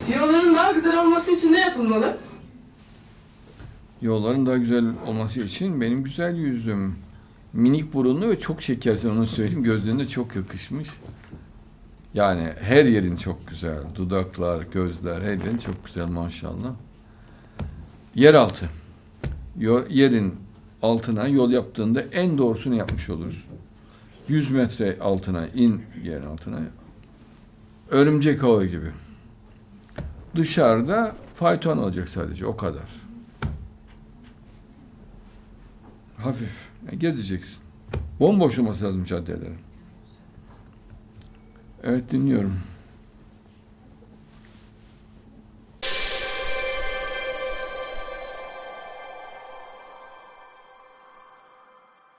Yolların daha güzel olması için ne yapılmalı? Yolların daha güzel olması için benim güzel yüzüm, minik burunlu ve çok şekersin, onu söyleyeyim. Gözlerine çok yakışmış. Yani her yerin çok güzel. Dudaklar, gözler, her yerin çok güzel maşallah. Yeraltı. Yerin altına yol yaptığında en doğrusunu yapmış oluruz. 100 metre altına in, yerin altına. Örümcek ağı gibi. Dışarıda fayton olacak sadece, o kadar. Hafif. Gezeceksin. Bomboş olması lazım caddelerin. Evet, dinliyorum.